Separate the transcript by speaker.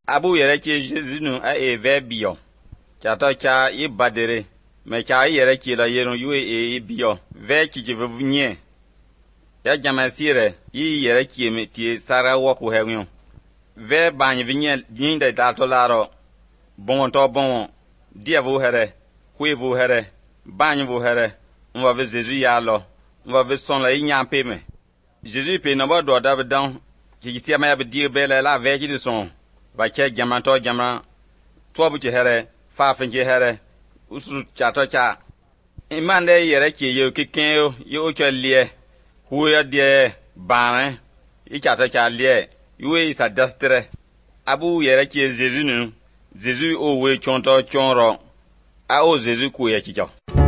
Speaker 1: Abu yere ki Jésus nu a ve bio. Chato cha I badere. Me cha yere ki la yerun yu bio. Ve ki je venye. Ya jamasire I yere ki me ti sara woku hewyon. Ve banye venye jinda dato laro. Bon to bon. Dia vous here. Kwe vous here. Banye vous here. On va ver Jésus ya lo. On va ver son la inyampe me. Jésus pe no do da bedan. Ki ti ma ya be di be la ve ki de son. Va ke jaman to jaman. To bu ki here. Fa fin ki here. Usu cha to cha. Iman de yere ki yo ki ken yo. Yo ke lie. Hu ya de ban. I cha to cha lie. Yo e sa dastre. Abu yere ki Jésus nu. Jésus o we chonto chonro. A o Jésus ku ya ki jo.